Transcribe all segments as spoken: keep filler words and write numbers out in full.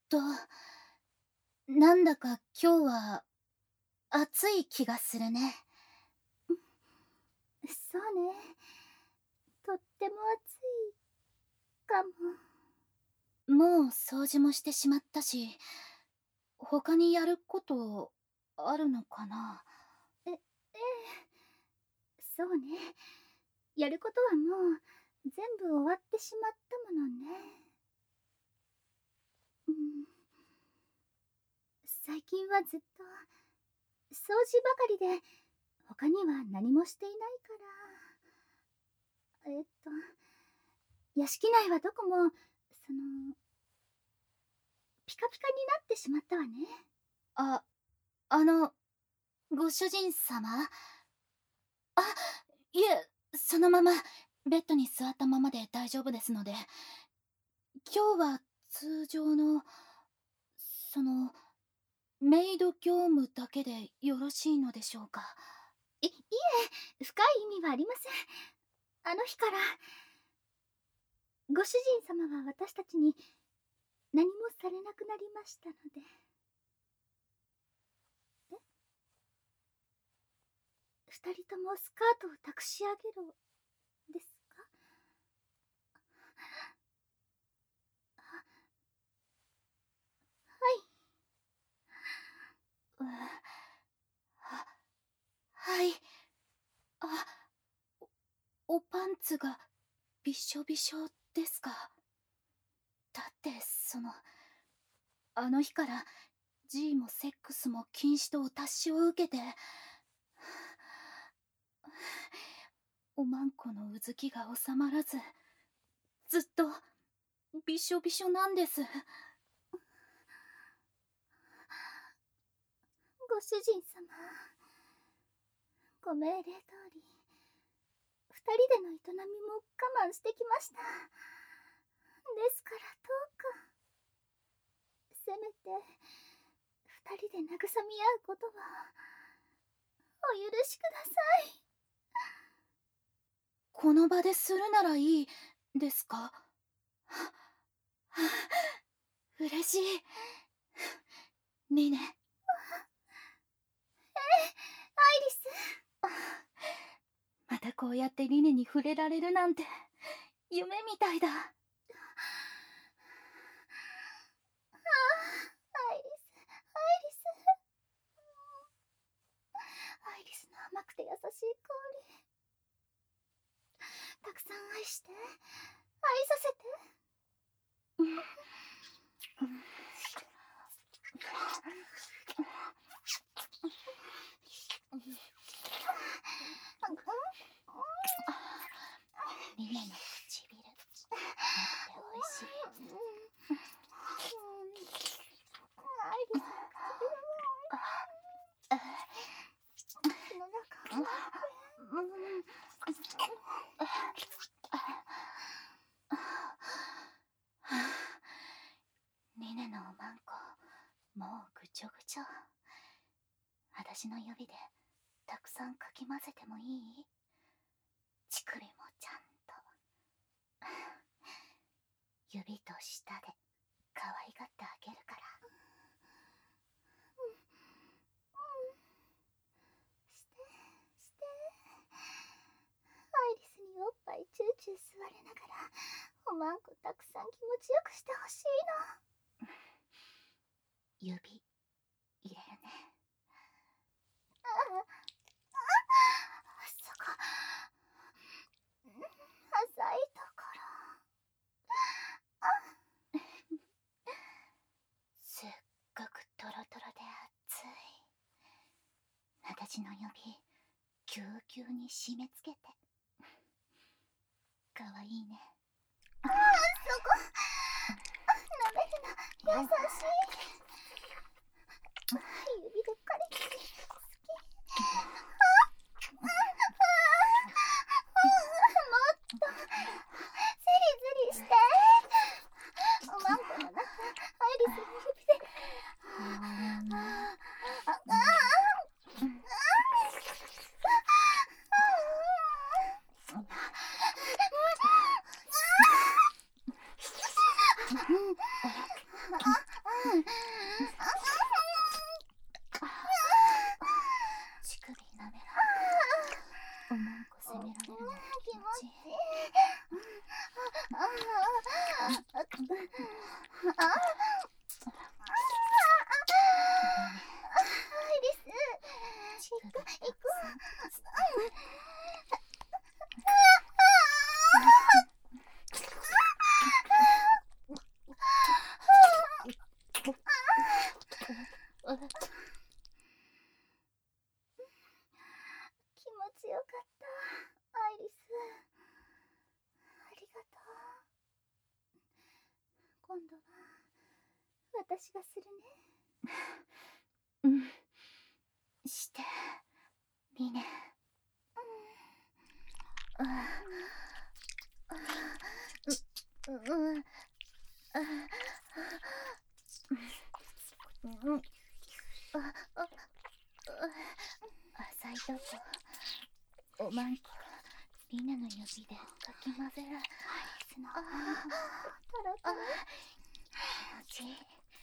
と、なんだか今日は暑い気がするね。 そうね。とっても暑いかもう掃除もしてしまったし、他にやることあるのかな。 も。え、ええ。そうね。やることはもう全部終わってしまったものね。うん。最近はずっと掃除ばかりで他には何もしていないから。えっと、屋敷内はどこも、その、ピカピカになってしまったわね。 あ、あの、ご主人様？あ、いえ、そのまま、ベッドに座ったままで大丈夫ですので。今日は通常の、その、メイド業務だけでよろしいのでしょうか？ い、いえ、深い意味はありません。あの日から、ご主人様は私たちに何もされなくなりましたので。え？二人ともスカートを託し上げろ、ですか？はい。 うは、はい。あ、お、おパンツがびしょびしょですか？だってその、あの日から G もセックスも禁止とお達しを受けて、おまんこのうずきが収まらず、ずっとびしょびしょなんです。 ご主人様、ご命令通り二人での営みも我慢してきました。ですからどうかせめて二人で慰み合うことはお許しください。 この場でするならいいですか？は、は、嬉しい。リネ。えええ、アイリス。 またこうやってリネに触れられるなんて夢みたいだ。ああ、アイリス、アイリス。アイリスの甘くて優しい香り、たくさん愛して愛させて。 リネの唇、甘くて美味しい。 アイリスの唇も口の中をリネのおまんこ、もうぐちょぐちょ。私の指でたくさんかき混ぜてもいい？乳首もちゃんと。指と舌で可愛がってあげるから。 してしてアイリスにおっぱいチューチュー吸われながらおまんこたくさん気持ちよくしてほしいの。 指入れるね。 ああ、あ、そこ、浅いところ。 すっごくトロトロで熱い。私の指ぎゅうぎゅうに締め付けて。かわいいね。 ああ、そこ舐めるの優しい。指でカリカリ好き。あ、あ、もっとゼリゼリして。おまんこの中アイリスの指で。ああ、ああ、 乳首舐められておまんこ責められるのが気持ちいい。 気持ちよかった、アイリス。ありがとう。今度は私がするね。 うん、してリネ。うん、うん、うん、浅いとこおまんこリネの指でかき混ぜる。アイリスのトロトロ気持ちいい。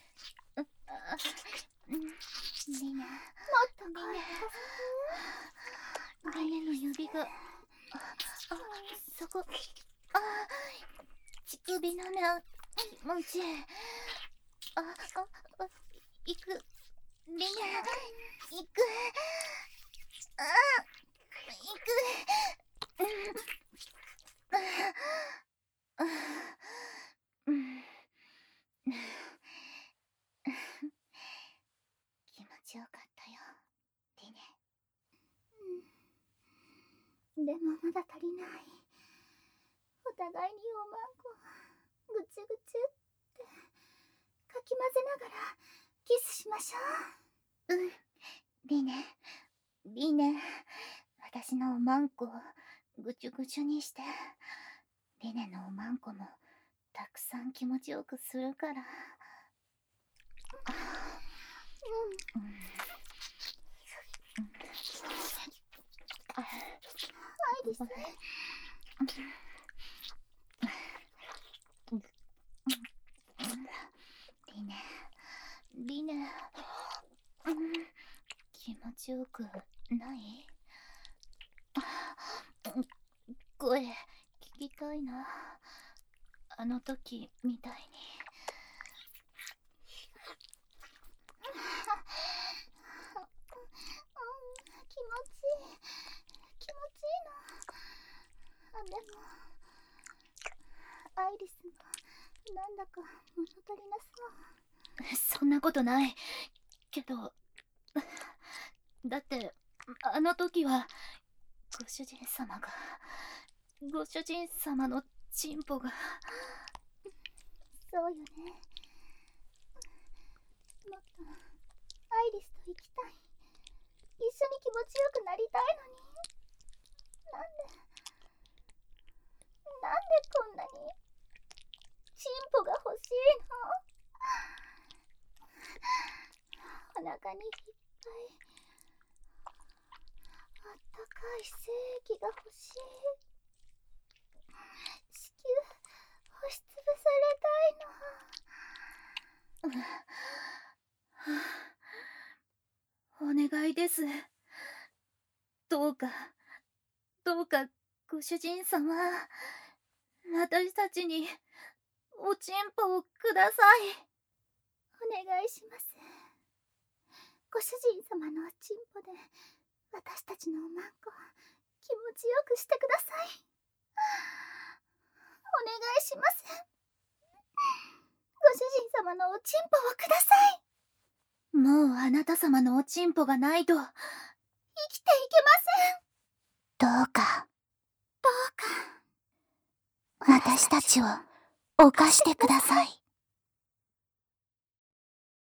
リネ、もっと可愛いリネの指が、あ、そこ、あ、乳首のね、気持ちいい。あ、あ、行く、リネ、行く、あ、行く、うん、気持ちよかったよ、リネ。 でもまだ足りない。お互いにおまんこぐちゅぐちゅってかき混ぜながらキスしましょう。うん、リネ、リネ、私のおまんこぐちゅぐちゅにして、リネのおまんこもたくさん気持ちよくするから。うん、うん、 アイリス。 リネ、リネ、うん、気持ちよくない？声聞きたいな、あの時みたいに。 気持ちいい、気持ちいいな。あ、でもアイリスもなんだか物足りなそう。そんなことないけど、だってあの時はご主人様がご主人様のチンポが。 そうよね。もっとアイリスと行きたい、一緒に気持ちよくなりたいのに、なんでなんでこんなにチンポが欲しいの。お腹にいっぱいあったかい精液が欲しい。子宮押しつぶされたいの。 お願いです、どうかどうかご主人様、私たちにおちんぽをください。 お願いします。ご主人様のおちんぽで私たちのおまんこ気持ちよくしてください。お願いします。ご主人様のおちんぽをください。 もうあなた様のおちんぽがないと生きていけません。 どうかどうか私たちを犯してください。